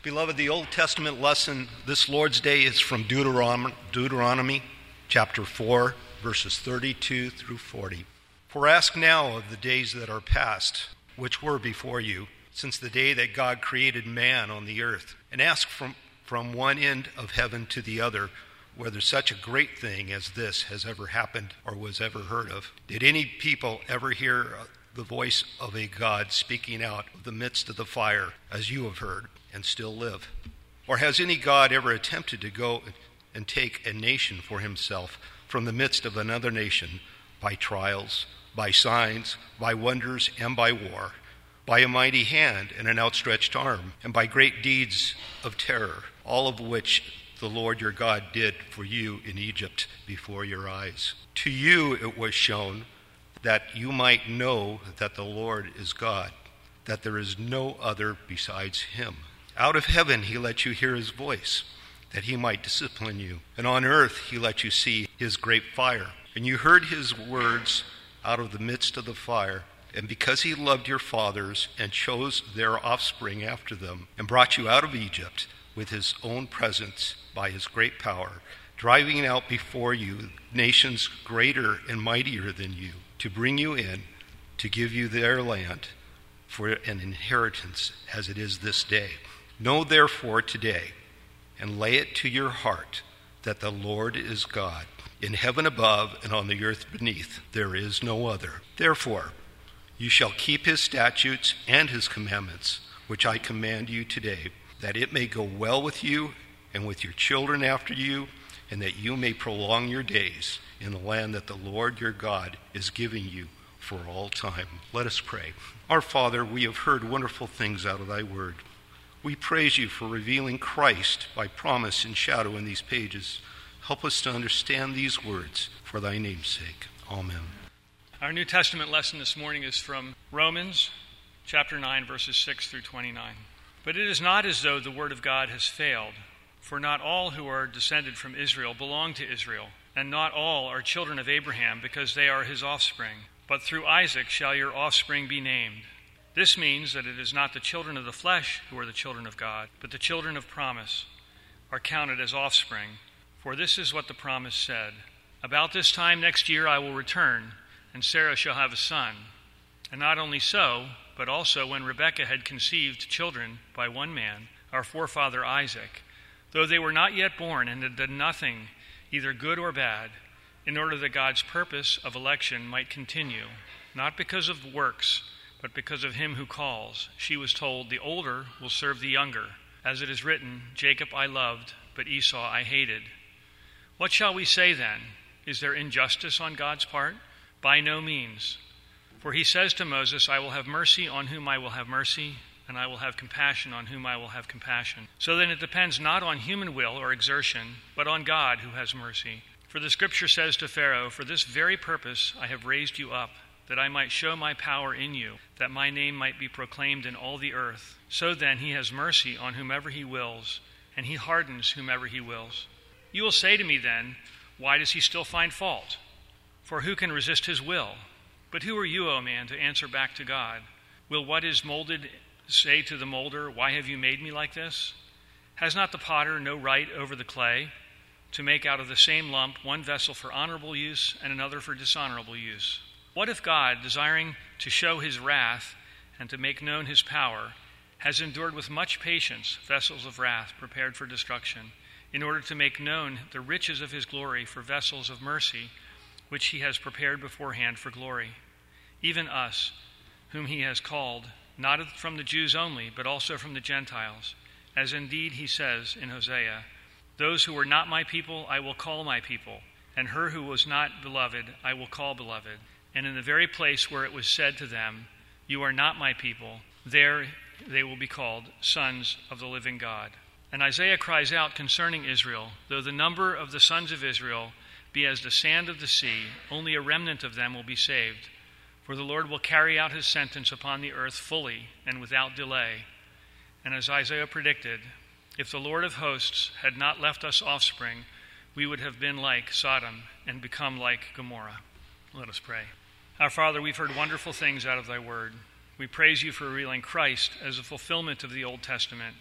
Beloved, the Old Testament lesson this Lord's Day is from Deuteronomy chapter 4, verses 32 through 40. For ask now of the days that are past, which were before you, since the day that God created man on the earth, and ask from one end of heaven to the other, whether such a great thing as this has ever happened or was ever heard of. Did any people ever hear the voice of a God speaking out of the midst of the fire, as you have heard, and still live? Or has any God ever attempted to go and take a nation for himself from the midst of another nation by trials, by signs, by wonders, and by war, by a mighty hand and an outstretched arm, and by great deeds of terror, all of which the Lord your God did for you in Egypt before your eyes? To you it was shown that you might know that the Lord is God, that there is no other besides him. Out of heaven he let you hear his voice, that he might discipline you. And on earth he let you see his great fire. And you heard his words out of the midst of the fire. And because he loved your fathers and chose their offspring after them, and brought you out of Egypt with his own presence by his great power, driving out before you nations greater and mightier than you, to bring you in, to give you their land for an inheritance as it is this day. Know therefore today, and lay it to your heart, that the Lord is God. In heaven above and on the earth beneath, there is no other. Therefore, you shall keep his statutes and his commandments, which I command you today, that it may go well with you and with your children after you, and that you may prolong your days in the land that the Lord your God is giving you for all time. Let us pray. Our Father, we have heard wonderful things out of thy word. We praise you for revealing Christ by promise and shadow in these pages. Help us to understand these words for thy name's sake. Amen. Our New Testament lesson this morning is from Romans chapter 9, verses 6 through 29. But it is not as though the word of God has failed, for not all who are descended from Israel belong to Israel, and not all are children of Abraham, because they are his offspring. But through Isaac shall your offspring be named. This means that it is not the children of the flesh who are the children of God, but the children of promise are counted as offspring. For this is what the promise said: about this time next year I will return, and Sarah shall have a son. And not only so, but also when Rebekah had conceived children by one man, our forefather Isaac, though they were not yet born and had done nothing, either good or bad, in order that God's purpose of election might continue, not because of works, but because of him who calls. She was told, the older will serve the younger. As it is written, Jacob I loved, but Esau I hated. What shall we say then? Is there injustice on God's part? By no means. For he says to Moses, I will have mercy on whom I will have mercy, and I will have compassion on whom I will have compassion. So then it depends not on human will or exertion, but on God who has mercy. For the scripture says to Pharaoh, for this very purpose I have raised you up, that I might show my power in you, that my name might be proclaimed in all the earth. So then he has mercy on whomever he wills, and he hardens whomever he wills. You will say to me then, why does he still find fault? For who can resist his will? But who are you, O man, to answer back to God? Will what is molded say to the molder, why have you made me like this? Has not the potter no right over the clay, to make out of the same lump one vessel for honorable use and another for dishonorable use? What if God, desiring to show his wrath and to make known his power, has endured with much patience vessels of wrath prepared for destruction, in order to make known the riches of his glory for vessels of mercy, which he has prepared beforehand for glory? Even us, whom he has called, not from the Jews only, but also from the Gentiles, as indeed he says in Hosea, those who were not my people I will call my people, and her who was not beloved I will call beloved. And in the very place where it was said to them, you are not my people, there they will be called sons of the living God. And Isaiah cries out concerning Israel, though the number of the sons of Israel be as the sand of the sea, only a remnant of them will be saved. For the Lord will carry out his sentence upon the earth fully and without delay. And as Isaiah predicted, if the Lord of hosts had not left us offspring, we would have been like Sodom and become like Gomorrah. Let us pray. Our Father, we've heard wonderful things out of thy word. We praise you for revealing Christ as a fulfillment of the Old Testament,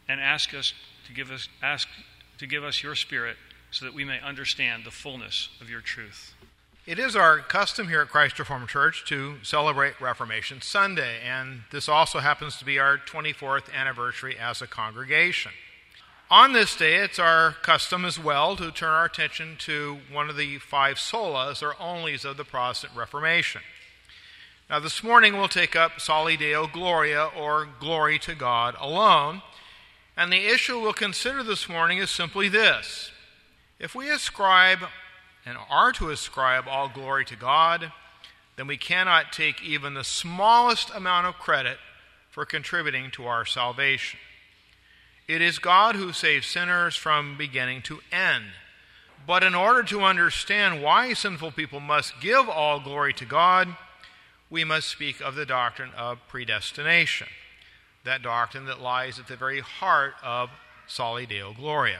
and ask to give us your Spirit so that we may understand the fullness of your truth. It is our custom here at Christ Reformed Church to celebrate Reformation Sunday, and this also happens to be our 24th anniversary as a congregation. On this day, it's our custom as well to turn our attention to one of the 5 solas, or onlys, of the Protestant Reformation. Now, this morning we'll take up Soli Deo Gloria, or Glory to God alone, and the issue we'll consider this morning is simply this. If we ascribe and are to ascribe all glory to God, then we cannot take even the smallest amount of credit for contributing to our salvation. It is God who saves sinners from beginning to end. But in order to understand why sinful people must give all glory to God, we must speak of the doctrine of predestination, that doctrine that lies at the very heart of Soli Deo Gloria.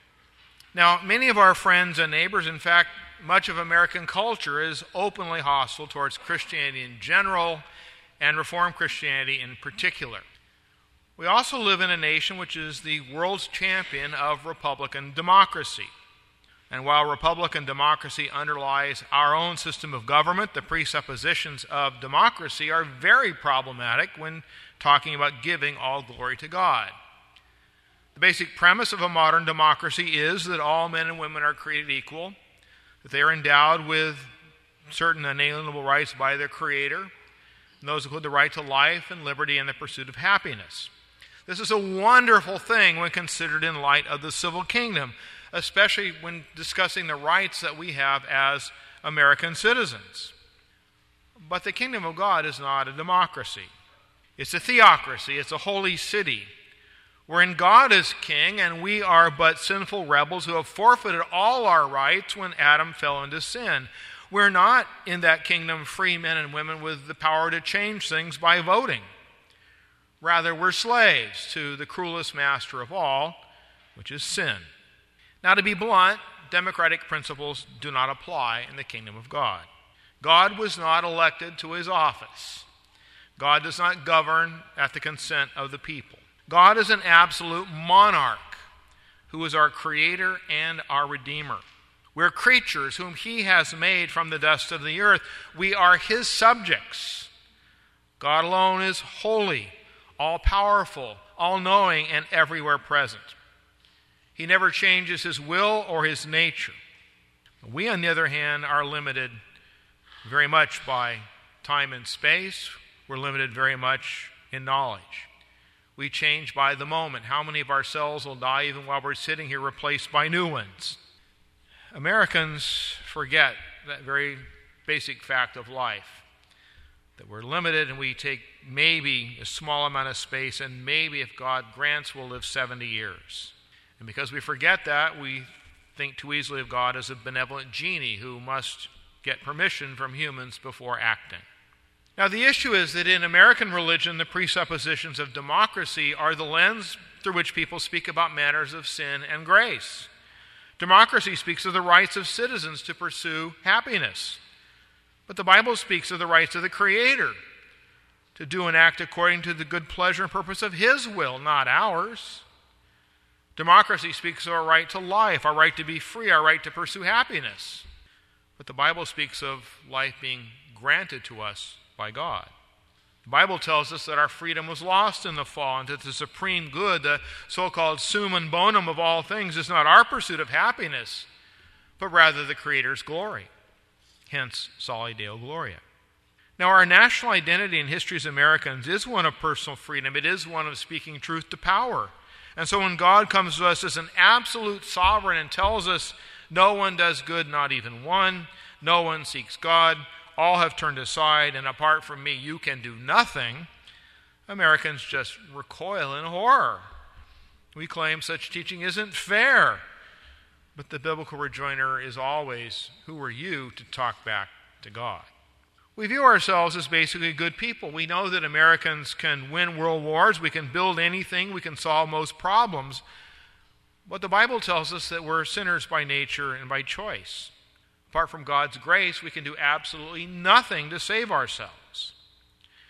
Now, many of our friends and neighbors, in fact, much of American culture is openly hostile towards Christianity in general and Reformed Christianity in particular. We also live in a nation which is the world's champion of Republican democracy. And while Republican democracy underlies our own system of government, the presuppositions of democracy are very problematic when talking about giving all glory to God. The basic premise of a modern democracy is that all men and women are created equal, that they are endowed with certain inalienable rights by their Creator, and those include the right to life and liberty and the pursuit of happiness. This is a wonderful thing when considered in light of the civil kingdom, especially when discussing the rights that we have as American citizens. But the kingdom of God is not a democracy. It's a theocracy. It's a holy city, wherein God is king and we are but sinful rebels who have forfeited all our rights when Adam fell into sin. We're not in that kingdom free men and women with the power to change things by voting. Rather, we're slaves to the cruelest master of all, which is sin. Now, to be blunt, democratic principles do not apply in the kingdom of God. God was not elected to his office. God does not govern at the consent of the people. God is an absolute monarch who is our creator and our redeemer. We're creatures whom he has made from the dust of the earth. We are his subjects. God alone is holy, all-powerful, all-knowing, and everywhere present. He never changes his will or his nature. We, on the other hand, are limited very much by time and space. We're limited very much in knowledge. We change by the moment. How many of our cells will die even while we're sitting here, replaced by new ones? Americans forget that very basic fact of life, that we're limited and we take maybe a small amount of space, and maybe, if God grants, we'll live 70 years. And because we forget that, we think too easily of God as a benevolent genie who must get permission from humans before acting. Now, the issue is that in American religion, the presuppositions of democracy are the lens through which people speak about matters of sin and grace. Democracy speaks of the rights of citizens to pursue happiness. But the Bible speaks of the rights of the Creator to do and act according to the good pleasure and purpose of his will, not ours. Democracy speaks of our right to life, our right to be free, our right to pursue happiness. But the Bible speaks of life being granted to us by God. The Bible tells us that our freedom was lost in the fall, and that the supreme good, the so-called summum bonum of all things, is not our pursuit of happiness, but rather the Creator's glory. Hence, Soli Deo Gloria. Now, our national identity in history as Americans is one of personal freedom. It is one of speaking truth to power. And so when God comes to us as an absolute sovereign and tells us no one does good, not even one, no one seeks God, all have turned aside, and apart from me you can do nothing, Americans just recoil in horror. We claim such teaching isn't fair. But the biblical rejoinder is always, who are you to talk back to God? We view ourselves as basically good people. We know that Americans can win world wars, we can build anything, we can solve most problems. But the Bible tells us that we're sinners by nature and by choice. Apart from God's grace, we can do absolutely nothing to save ourselves.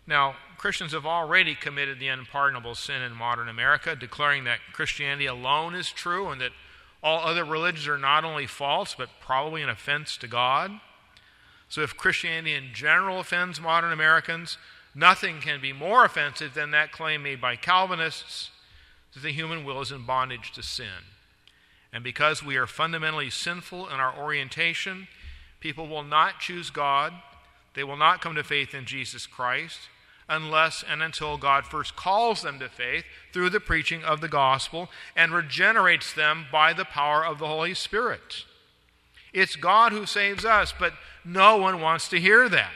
Now, Christians have already committed the unpardonable sin in modern America, declaring that Christianity alone is true and that all other religions are not only false, but probably an offense to God. So if Christianity in general offends modern Americans, nothing can be more offensive than that claim made by Calvinists that the human will is in bondage to sin. And because we are fundamentally sinful in our orientation, people will not choose God. They will not come to faith in Jesus Christ unless and until God first calls them to faith through the preaching of the gospel and regenerates them by the power of the Holy Spirit. It's God who saves us, but no one wants to hear that.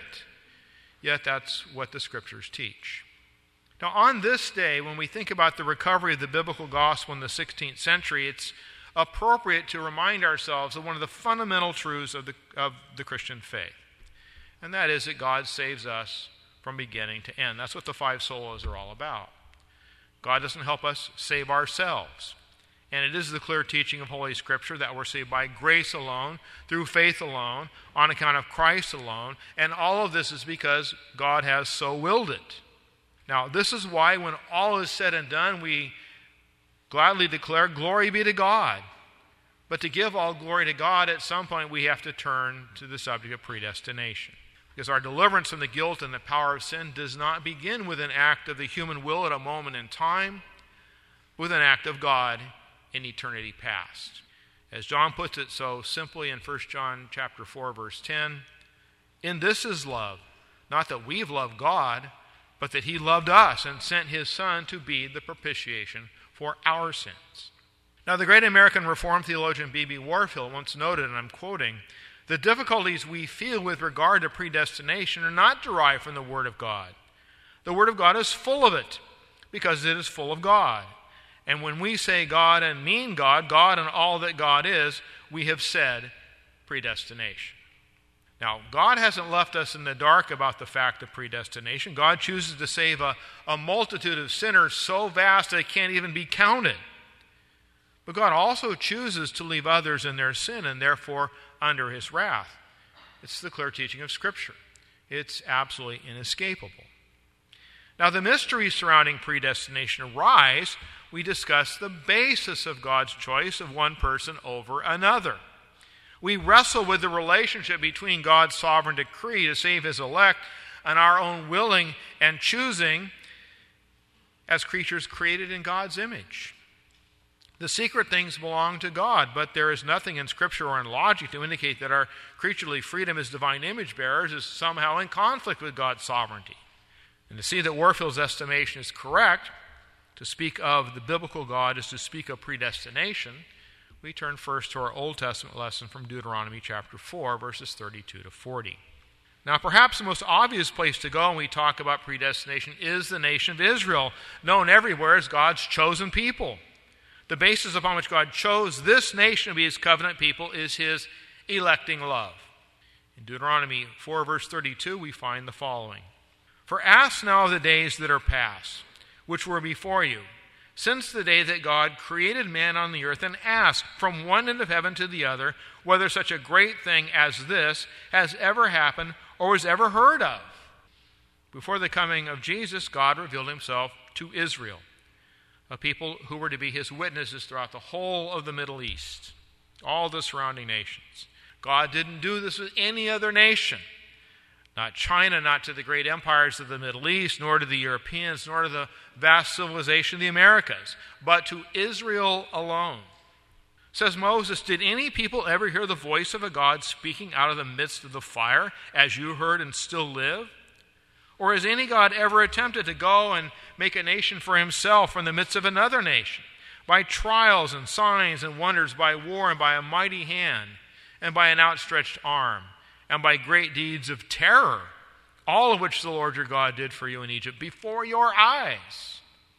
Yet that's what the Scriptures teach. Now, on this day, when we think about the recovery of the biblical gospel in the 16th century, it's appropriate to remind ourselves of one of the fundamental truths of the Christian faith. And that is that God saves us from beginning to end. That's what the 5 solas are all about. God doesn't help us save ourselves. And it is the clear teaching of Holy Scripture that we're saved by grace alone, through faith alone, on account of Christ alone. And all of this is because God has so willed it. Now, this is why when all is said and done, we gladly declare, glory be to God. But to give all glory to God, at some point we have to turn to the subject of predestination. Because our deliverance from the guilt and the power of sin does not begin with an act of the human will at a moment in time, with an act of God in eternity past. As John puts it so simply in 1 John chapter 4, verse 10, in this is love, not that we've loved God, but that he loved us and sent his Son to be the propitiation for our sins. Now, the great American Reformed theologian B.B. Warfield once noted, and I'm quoting, the difficulties we feel with regard to predestination are not derived from the Word of God. The Word of God is full of it, because it is full of God. And when we say God and mean God, God and all that God is, we have said predestination. Now, God hasn't left us in the dark about the fact of predestination. God chooses to save a multitude of sinners so vast that it can't even be counted. But God also chooses to leave others in their sin and therefore under his wrath. It's the clear teaching of Scripture. It's absolutely inescapable. Now, the mysteries surrounding predestination arise. We discuss the basis of God's choice of one person over another. We wrestle with the relationship between God's sovereign decree to save his elect and our own willing and choosing as creatures created in God's image. The secret things belong to God, but there is nothing in Scripture or in logic to indicate that our creaturely freedom as divine image bearers is somehow in conflict with God's sovereignty. And to see that Warfield's estimation is correct, to speak of the biblical God is to speak of predestination, we turn first to our Old Testament lesson from Deuteronomy chapter 4, verses 32 to 40. Now, perhaps the most obvious place to go when we talk about predestination is the nation of Israel, known everywhere as God's chosen people. The basis upon which God chose this nation to be his covenant people is his electing love. In Deuteronomy 4, verse 32, we find the following. For ask now of the days that are past, which were before you, since the day that God created man on the earth, and ask from one end of heaven to the other whether such a great thing as this has ever happened or was ever heard of. Before the coming of Jesus, God revealed himself to Israel, a people who were to be his witnesses throughout the whole of the Middle East, all the surrounding nations. God didn't do this with any other nation. Not China, not to the great empires of the Middle East, nor to the Europeans, nor to the vast civilization of the Americas, but to Israel alone. Says Moses, did any people ever hear the voice of a God speaking out of the midst of the fire, as you heard and still live? Or has any God ever attempted to go and make a nation for himself from the midst of another nation, by trials and signs and wonders, by war and by a mighty hand, and by an outstretched arm, and by great deeds of terror, all of which the Lord your God did for you in Egypt before your eyes?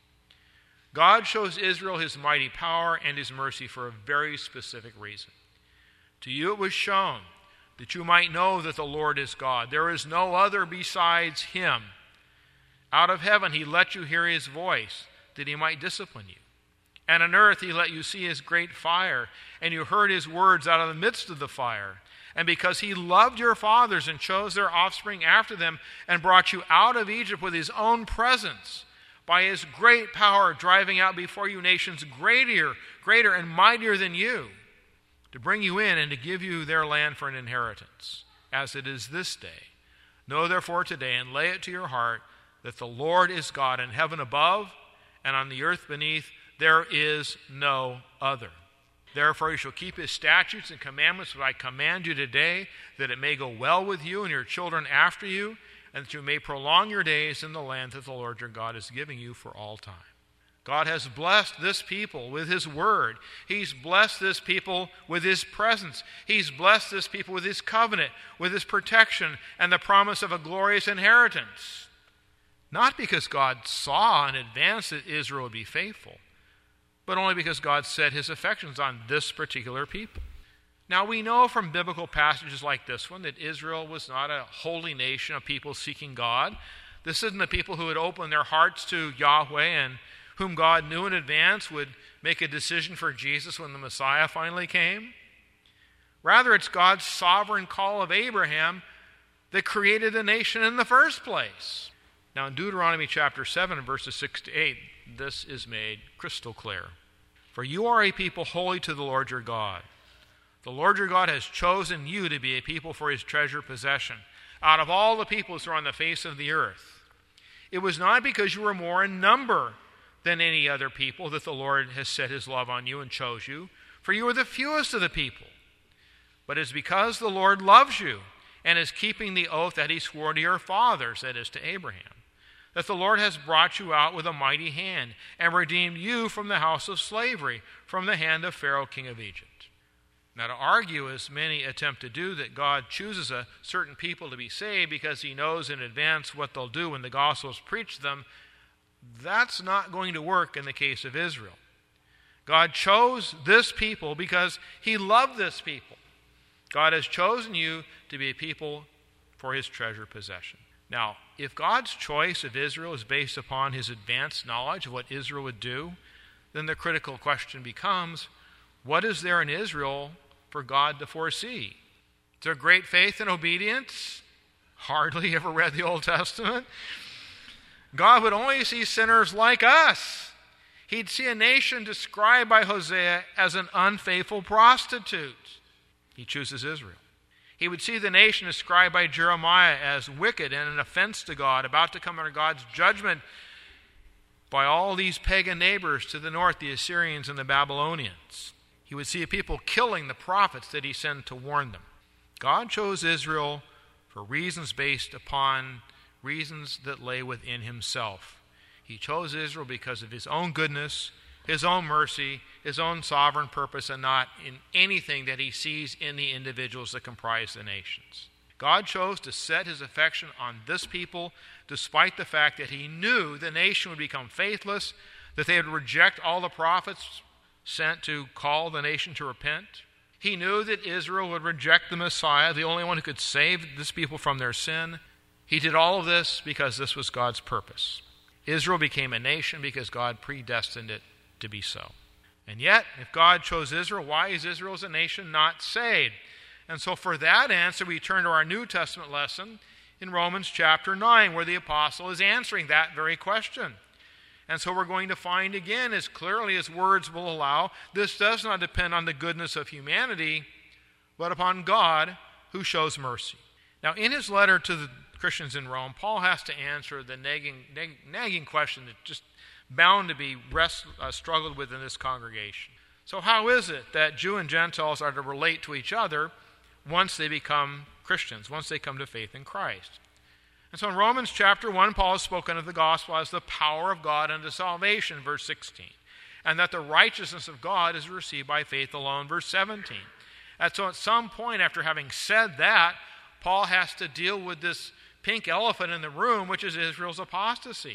God shows Israel his mighty power and his mercy for a very specific reason. To you it was shown that you might know that the Lord is God. There is no other besides him. Out of heaven he let you hear his voice, that he might discipline you. And on earth he let you see his great fire, and you heard his words out of the midst of the fire. And because he loved your fathers and chose their offspring after them and brought you out of Egypt with his own presence, by his great power driving out before you nations greater and mightier than you, to bring you in and to give you their land for an inheritance, as it is this day. Know therefore today and lay it to your heart that the Lord is God in heaven above and on the earth beneath. There is no other. Therefore you shall keep his statutes and commandments which I command you today, that it may go well with you and your children after you, and that you may prolong your days in the land that the Lord your God is giving you for all time. God has blessed this people with his word. He's blessed this people with his presence. He's blessed this people with his covenant, with his protection, and the promise of a glorious inheritance. Not because God saw in advance that Israel would be faithful, but only because God set his affections on this particular people. Now we know from biblical passages like this one that Israel was not a holy nation of people seeking God. This isn't the people who had opened their hearts to Yahweh and whom God knew in advance would make a decision for Jesus when the Messiah finally came. Rather, it's God's sovereign call of Abraham that created the nation in the first place. Now in Deuteronomy chapter 7, verses 6 to 8, this is made crystal clear. For you are a people holy to the Lord your God. The Lord your God has chosen you to be a people for his treasured possession, out of all the peoples who are on the face of the earth. It was not because you were more in number than any other people that the Lord has set his love on you and chose you, for you are the fewest of the people. But it's because the Lord loves you and is keeping the oath that he swore to your fathers, that is, to Abraham, that the Lord has brought you out with a mighty hand and redeemed you from the house of slavery, from the hand of Pharaoh, king of Egypt. Now, to argue, as many attempt to do, that God chooses a certain people to be saved because he knows in advance what they'll do when the gospel is preached to them, that's not going to work in the case of Israel. God chose this people because he loved this people. God has chosen you to be a people for his treasured possession. Now, if God's choice of Israel is based upon his advanced knowledge of what Israel would do, then the critical question becomes, what is there in Israel for God to foresee? Is there great faith and obedience? Hardly ever read the Old Testament. God would only see sinners like us. He'd see a nation described by Hosea as an unfaithful prostitute. He chooses Israel. He would see the nation described by Jeremiah as wicked and an offense to God, about to come under God's judgment by all these pagan neighbors to the north, the Assyrians and the Babylonians. He would see a people killing the prophets that he sent to warn them. God chose Israel for reasons based upon reasons that lay within himself. He chose Israel because of his own goodness, his own mercy, his own sovereign purpose, and not in anything that he sees in the individuals that comprise the nations. God chose to set his affection on this people despite the fact that he knew the nation would become faithless, that they would reject all the prophets sent to call the nation to repent. He knew that Israel would reject the Messiah, the only one who could save this people from their sin. He did all of this because this was God's purpose. Israel became a nation because God predestined it to be so. And yet, if God chose Israel, why is Israel as a nation not saved? And so for that answer, we turn to our New Testament lesson in Romans chapter 9, where the apostle is answering that very question. And so we're going to find again, as clearly as words will allow, this does not depend on the goodness of humanity, but upon God who shows mercy. Now, in his letter to the Christians in Rome, Paul has to answer the nagging question that just bound to be struggled with in this congregation. So how is it that Jew and Gentiles are to relate to each other once they become Christians, once they come to faith in Christ? And so in Romans chapter 1, Paul has spoken of the gospel as the power of God unto salvation, verse 16, and that the righteousness of God is received by faith alone, verse 17. And so at some point after having said that, Paul has to deal with this pink elephant in the room, which is Israel's apostasy.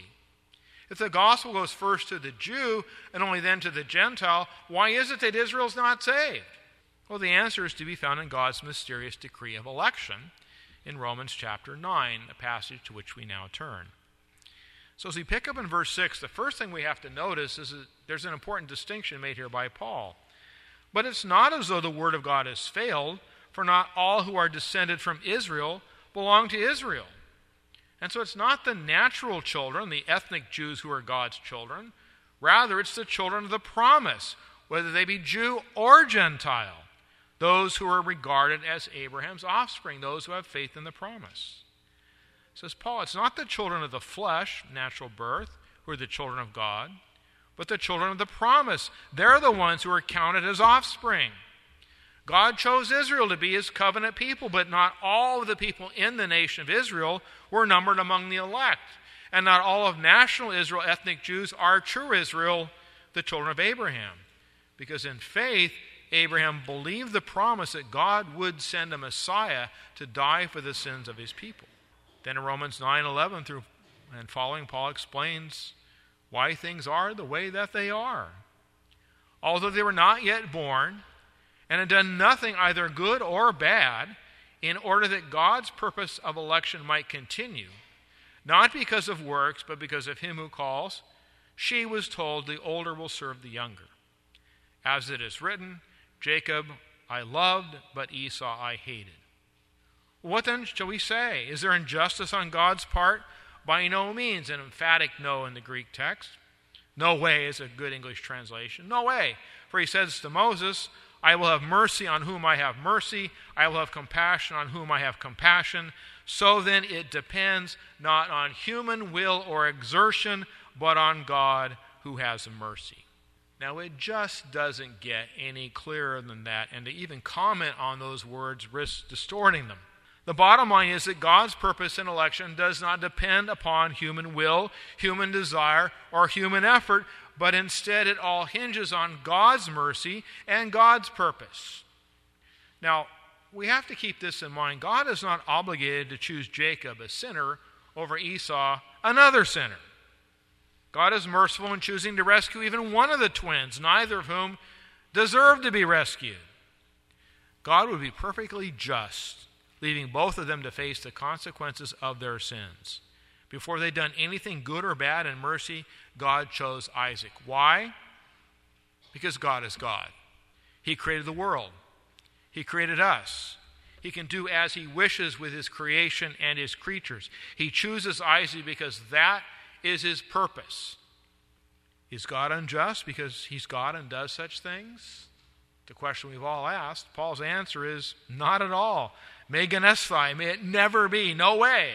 If the gospel goes first to the Jew and only then to the Gentile, why is it that Israel's not saved? Well, the answer is to be found in God's mysterious decree of election in Romans chapter 9, a passage to which we now turn. So as we pick up in verse 6, the first thing we have to notice is that There's an important distinction made here by Paul. But it's not as though the word of God has failed, for not all who are descended from Israel belong to Israel. And so it's not the natural children, the ethnic Jews, who are God's children. Rather, it's the children of the promise, whether they be Jew or Gentile, those who are regarded as Abraham's offspring, those who have faith in the promise. Says Paul, it's not the children of the flesh, natural birth, who are the children of God, but the children of the promise. They're the ones who are counted as offspring. God chose Israel to be his covenant people, but not all of the people in the nation of Israel were numbered among the elect. And not all of national Israel, ethnic Jews, are true Israel, the children of Abraham. Because in faith, Abraham believed the promise that God would send a Messiah to die for the sins of his people. Then in Romans 9:11 through and following, Paul explains why things are the way that they are. Although they were not yet born, and had done nothing either good or bad, in order that God's purpose of election might continue, not because of works, but because of him who calls, she was told, the older will serve the younger. As it is written, Jacob I loved, but Esau I hated. What then shall we say? Is there injustice on God's part? By no means. An emphatic no in the Greek text. No way is a good English translation. No way. For he says to Moses, I will have mercy on whom I have mercy. I will have compassion on whom I have compassion. So then it depends not on human will or exertion, but on God who has mercy. Now it just doesn't get any clearer than that, and to even comment on those words risks distorting them. The bottom line is that God's purpose in election does not depend upon human will, human desire, or human effort, but instead it all hinges on God's mercy and God's purpose. Now, we have to keep this in mind. God is not obligated to choose Jacob, a sinner, over Esau, another sinner. God is merciful in choosing to rescue even one of the twins, neither of whom deserved to be rescued. God would be perfectly just, leaving both of them to face the consequences of their sins. Before they'd done anything good or bad in mercy, God chose Isaac. Why? Because God is God. He created the world. He created us. He can do as he wishes with his creation and his creatures. He chooses Isaac because that is his purpose. Is God unjust because he's God and does such things? The question we've all asked. Paul's answer is not at all. Me genesthai, may it never be. No way.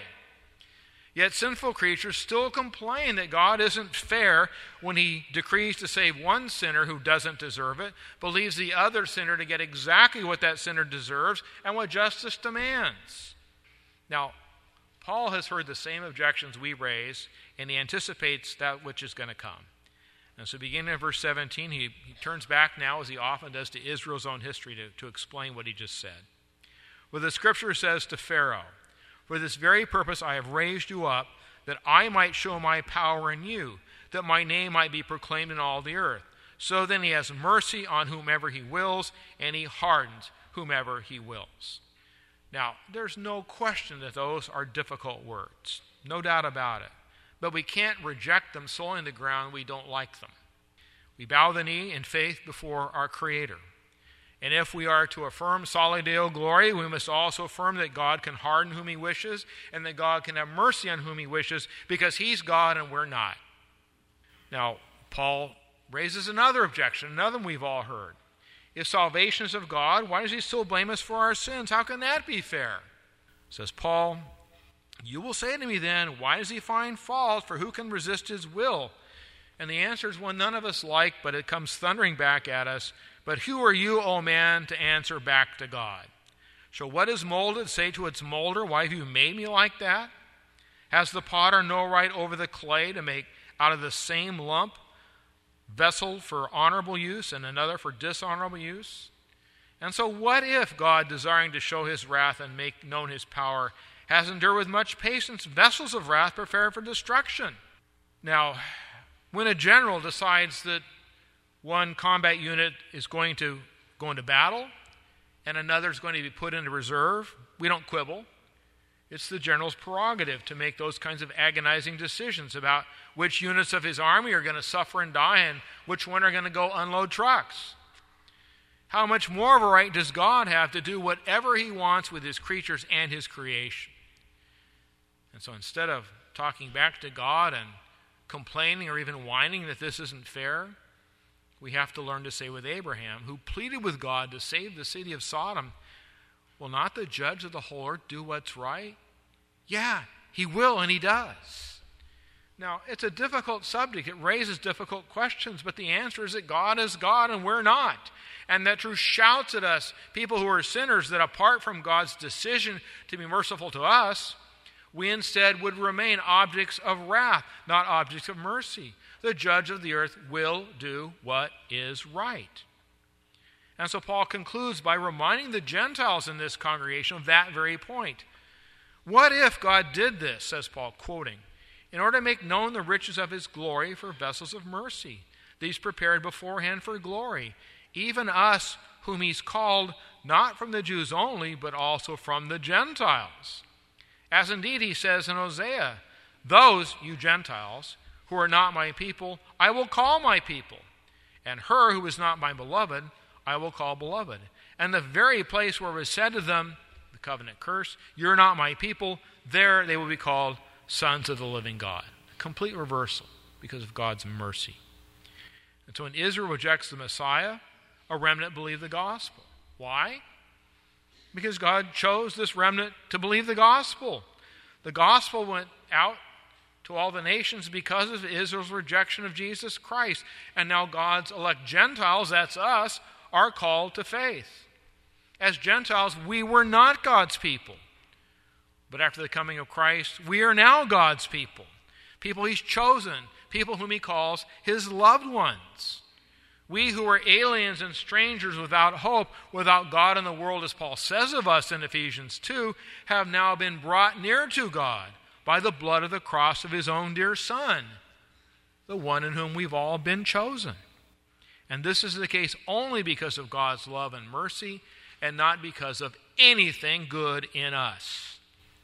Yet sinful creatures still complain that God isn't fair when he decrees to save one sinner who doesn't deserve it, but leaves the other sinner to get exactly what that sinner deserves and what justice demands. Now, Paul has heard the same objections we raise, and he anticipates that which is going to come. And so beginning in verse 17, he turns back now, as he often does, to Israel's own history to explain what he just said. Well, the scripture says to Pharaoh, for this very purpose I have raised you up, that I might show my power in you, that my name might be proclaimed in all the earth. So then he has mercy on whomever he wills, and he hardens whomever he wills. Now, there's no question that those are difficult words. No doubt about it. But we can't reject them solely on the ground we don't like them. We bow the knee in faith before our Creator. And if we are to affirm Soli Deo Gloria, we must also affirm that God can harden whom he wishes, and that God can have mercy on whom he wishes, because he's God and we're not. Now, Paul raises another objection, another one we've all heard. If salvation is of God, why does he still blame us for our sins? How can that be fair? Says Paul, you will say to me then, why does he find fault? For who can resist his will? And the answer is one none of us like, but it comes thundering back at us. But who are you, O man, to answer back to God? Shall what is molded say to its molder, why have you made me like that? Has the potter no right over the clay to make out of the same lump vessel for honorable use and another for dishonorable use? And so what if God, desiring to show his wrath and make known his power, has endured with much patience vessels of wrath prepared for destruction? Now, when a general decides that one combat unit is going to go into battle and another is going to be put into reserve, we don't quibble. It's the general's prerogative to make those kinds of agonizing decisions about which units of his army are going to suffer and die and which one are going to go unload trucks. How much more of a right does God have to do whatever he wants with his creatures and his creation? And so instead of talking back to God and complaining or even whining that this isn't fair, we have to learn to say with Abraham, who pleaded with God to save the city of Sodom, will not the judge of the whole earth do what's right? Yeah, he will, and he does. Now, it's a difficult subject. It raises difficult questions, but the answer is that God is God and we're not. And that truth shouts at us, people who are sinners, that apart from God's decision to be merciful to us, we instead would remain objects of wrath, not objects of mercy. The judge of the earth will do what is right. And so Paul concludes by reminding the Gentiles in this congregation of that very point. What if God did this, says Paul, quoting, in order to make known the riches of his glory for vessels of mercy, these prepared beforehand for glory, even us whom he's called not from the Jews only, but also from the Gentiles. As indeed he says in Hosea, those, you Gentiles, who are not my people, I will call my people, and her who is not my beloved, I will call beloved. And the very place where it was said to them, the covenant curse, you're not my people, there they will be called sons of the living God. A complete reversal because of God's mercy. And so when Israel rejects the Messiah, a remnant believe the gospel. Why? Because God chose this remnant to believe the gospel. The gospel went out to all the nations because of Israel's rejection of Jesus Christ. And now God's elect Gentiles, that's us, are called to faith. As Gentiles, we were not God's people. But after the coming of Christ, we are now God's people. People he's chosen, people whom he calls his loved ones. We who were aliens and strangers without hope, without God in the world, as Paul says of us in Ephesians 2, have now been brought near to God by the blood of the cross of his own dear Son, the one in whom we've all been chosen. And this is the case only because of God's love and mercy, and not because of anything good in us.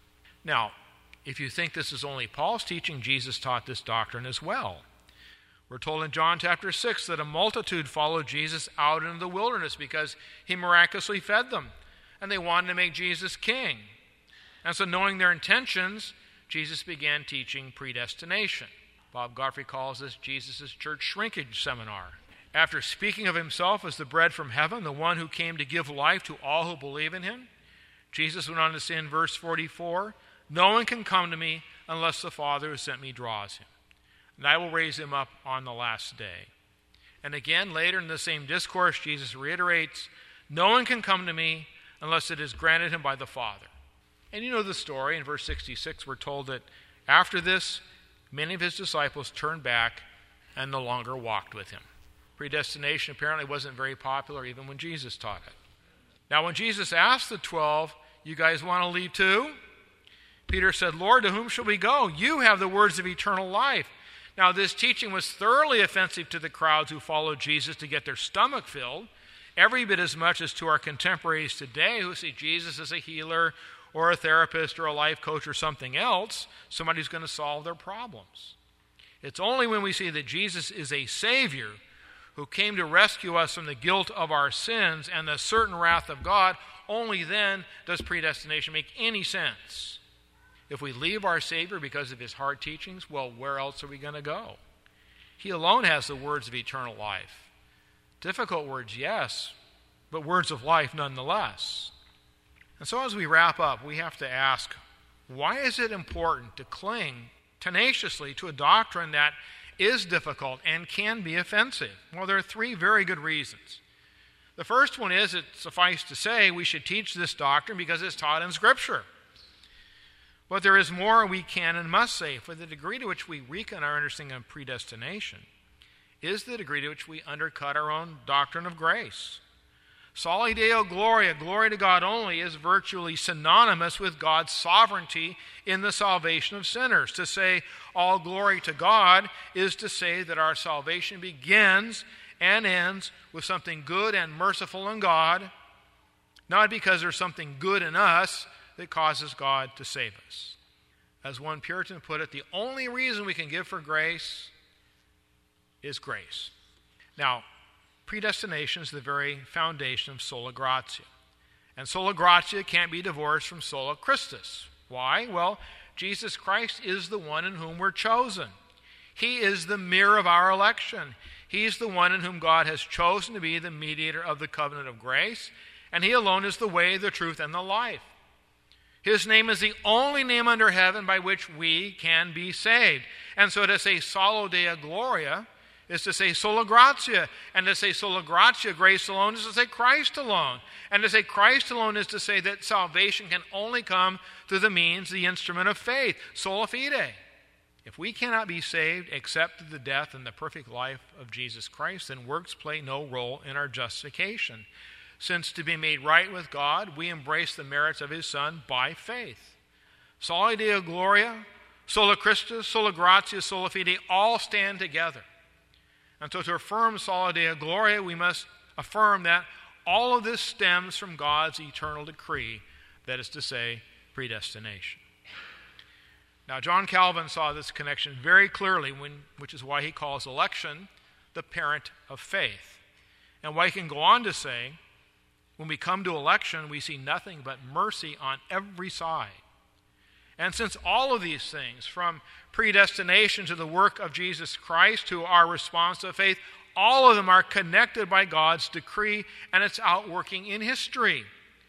Now, if you think this is only Paul's teaching, Jesus taught this doctrine as well. We're told in John chapter 6 that a multitude followed Jesus out into the wilderness because he miraculously fed them, and they wanted to make Jesus king. And so knowing their intentions, Jesus began teaching predestination. Bob Godfrey calls this Jesus' church shrinkage seminar. After speaking of himself as the bread from heaven, the one who came to give life to all who believe in him, Jesus went on to say in verse 44, no one can come to me unless the Father who sent me draws him, and I will raise him up on the last day. And again, later in the same discourse, Jesus reiterates, no one can come to me unless it is granted him by the Father. And you know the story. In verse 66, we're told that after this, many of his disciples turned back and no longer walked with him. Predestination apparently wasn't very popular even when Jesus taught it. Now, when Jesus asked the 12, you guys want to leave too? Peter said, Lord, to whom shall we go? You have the words of eternal life. Now, this teaching was thoroughly offensive to the crowds who followed Jesus to get their stomach filled, every bit as much as to our contemporaries today who see Jesus as a healer or a therapist or a life coach or something else, somebody who's going to solve their problems. It's only when we see that Jesus is a Savior who came to rescue us from the guilt of our sins and the certain wrath of God, only then does predestination make any sense. If we leave our Savior because of his hard teachings, well, where else are we going to go? He alone has the words of eternal life. Difficult words, yes, but words of life nonetheless. And so as we wrap up, we have to ask, why is it important to cling tenaciously to a doctrine that is difficult and can be offensive? Well, there are three very good reasons. The first one is, it suffice to say, we should teach this doctrine because it's taught in Scripture. But there is more we can and must say, for the degree to which we weaken our understanding of predestination is the degree to which we undercut our own doctrine of grace. Soli Deo Gloria, glory to God only, is virtually synonymous with God's sovereignty in the salvation of sinners. To say all glory to God is to say that our salvation begins and ends with something good and merciful in God, not because there's something good in us that causes God to save us. As one Puritan put it, the only reason we can give for grace is grace. Now, predestination is the very foundation of sola gratia. And sola gratia can't be divorced from sola Christus. Why? Well, Jesus Christ is the one in whom we're chosen. He is the mirror of our election. He's the one in whom God has chosen to be the mediator of the covenant of grace, and He alone is the way, the truth, and the life. His name is the only name under heaven by which we can be saved. And so to say Solo Deo Gloria is to say sola gratia. And to say sola gratia, grace alone, is to say Christ alone. And to say Christ alone is to say that salvation can only come through the means, the instrument of faith, sola fide. If we cannot be saved except through the death and the perfect life of Jesus Christ, then works play no role in our justification. Since to be made right with God, we embrace the merits of His Son by faith. Soli Deo Gloria, sola Christus, sola gratia, sola fide all stand together. And so to affirm Soli Deo Gloria, we must affirm that all of this stems from God's eternal decree, that is to say, predestination. Now, John Calvin saw this connection very clearly, which is why he calls election the parent of faith. And why he can go on to say, when we come to election, we see nothing but mercy on every side. And since all of these things, from predestination to the work of Jesus Christ to our response to faith, all of them are connected by God's decree and its outworking in history.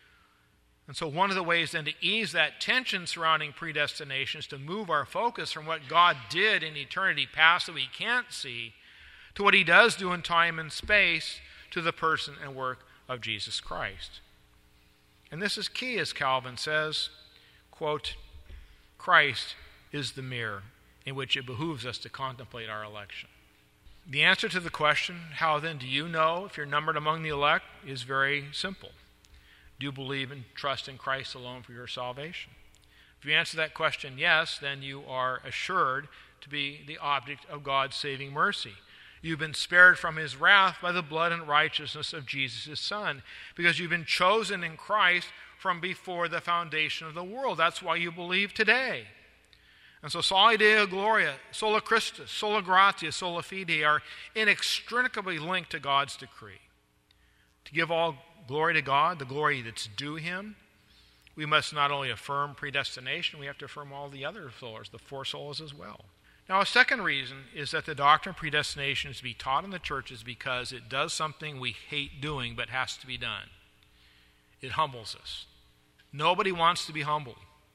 And so one of the ways then to ease that tension surrounding predestination is to move our focus from what God did in eternity past that we can't see to what He does do in time and space to the person and work of Jesus Christ. And this is key, as Calvin says, quote, Christ is the mirror in which it behooves us to contemplate our election. The answer to the question, how then do you know if you're numbered among the elect, is very simple. Do you believe and trust in Christ alone for your salvation? If you answer that question yes, then you are assured to be the object of God's saving mercy. You've been spared from His wrath by the blood and righteousness of Jesus, His Son, because you've been chosen in Christ from before the foundation of the world. That's why you believe today. And so Soli Deo Gloria, sola Christus, sola gratia, sola fide are inextricably linked to God's decree. To give all glory to God, the glory that's due Him, we must not only affirm predestination, we have to affirm all the other solas, the four solas as well. Now, a second reason is that the doctrine of predestination is to be taught in the churches because it does something we hate doing but has to be done. It humbles us. Nobody wants to be humbled.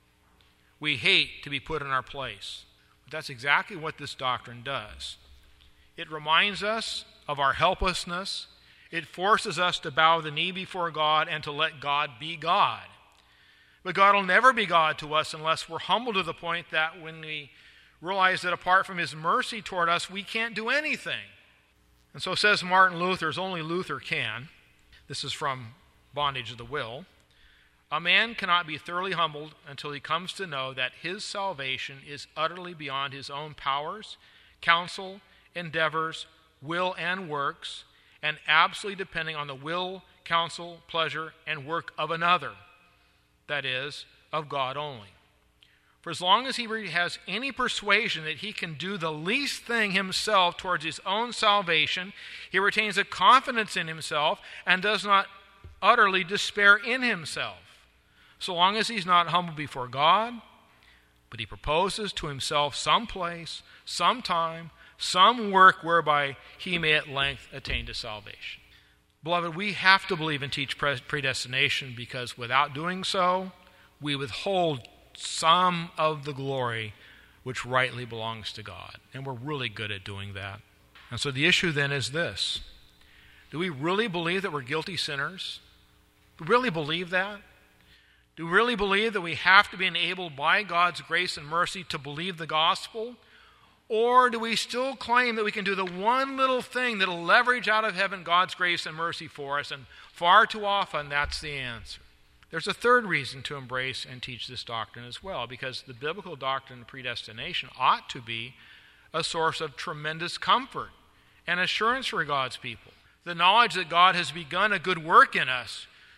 We hate to be put in our place. But that's exactly what this doctrine does. It reminds us of our helplessness. It forces us to bow the knee before God and to let God be God. But God will never be God to us unless we're humbled to the point that when we realize that apart from His mercy toward us, we can't do anything. And so says Martin Luther, as only Luther can. This is from Bondage of the Will. A man cannot be thoroughly humbled until he comes to know that his salvation is utterly beyond his own powers, counsel, endeavors, will, and works, and absolutely depending on the will, counsel, pleasure, and work of another, that is, of God only. For as long as he has any persuasion that he can do the least thing himself towards his own salvation, he retains a confidence in himself and does not utterly despair in himself. So long as he's not humble before God, but he proposes to himself some place, some time, some work whereby he may at length attain to salvation. Beloved, we have to believe and teach predestination because without doing so, we withhold some of the glory which rightly belongs to God. And we're really good at doing that. And so the issue then is this. Do we really believe that we're guilty sinners? Do we really believe that? Do we really believe that we have to be enabled by God's grace and mercy to believe the gospel? Or do we still claim that we can do the one little thing that will leverage out of heaven God's grace and mercy for us? And far too often, that's the answer. There's a third reason to embrace and teach this doctrine as well, because the biblical doctrine of predestination ought to be a source of tremendous comfort and assurance for God's people. The knowledge that God has begun a good work in us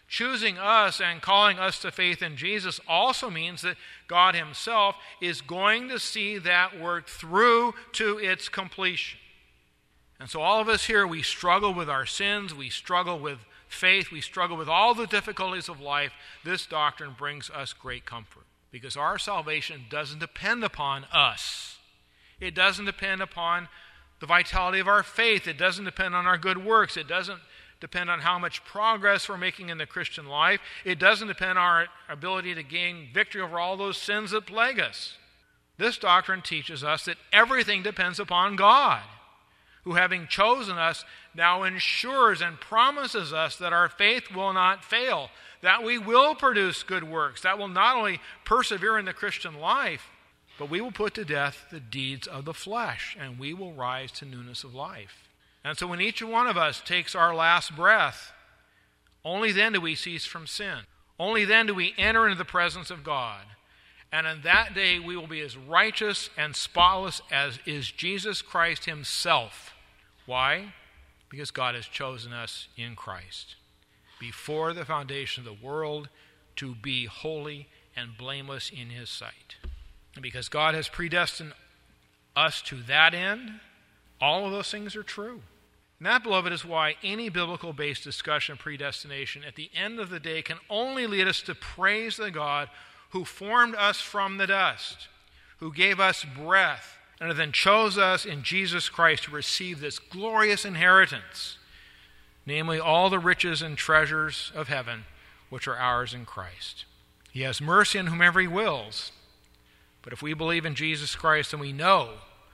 Choosing us and calling us to faith in Jesus also means that God himself is going to see that work through to its completion. And so all of us here, we struggle with our sins, we struggle with faith, we struggle with all the difficulties of life. This doctrine brings us great comfort because our salvation doesn't depend upon us. It doesn't depend upon the vitality of our faith. It doesn't depend on our good works. It doesn't depend on how much progress we're making in the Christian life. It doesn't depend on our ability to gain victory over all those sins that plague us. This doctrine teaches us that everything depends upon God, who, having chosen us, now ensures and promises us that our faith will not fail, that we will produce good works, that will not only persevere in the Christian life, but we will put to death the deeds of the flesh, and we will rise to newness of life. And so when each one of us takes our last breath, only then do we cease from sin. Only then do we enter into the presence of God. And on that day we will be as righteous and spotless as is Jesus Christ himself. Why? Because God has chosen us in Christ before the foundation of the world to be holy and blameless in his sight. And because God has predestined us to that end, all of those things are true. And that, beloved, is why any biblical-based discussion of predestination at the end of the day can only lead us to praise the God who formed us from the dust, who gave us breath, and then chose us in Jesus Christ to receive this glorious inheritance, namely all the riches and treasures of heaven, which are ours in Christ. He has mercy on whomever he wills, but if we believe in Jesus Christ, then we know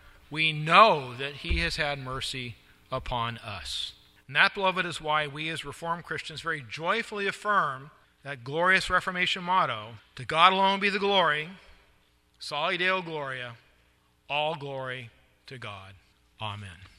that he has had mercy upon us. And that, beloved, is why we as Reformed Christians very joyfully affirm that glorious Reformation motto, to God alone be the glory, Soli Deo Gloria, all glory to God. Amen.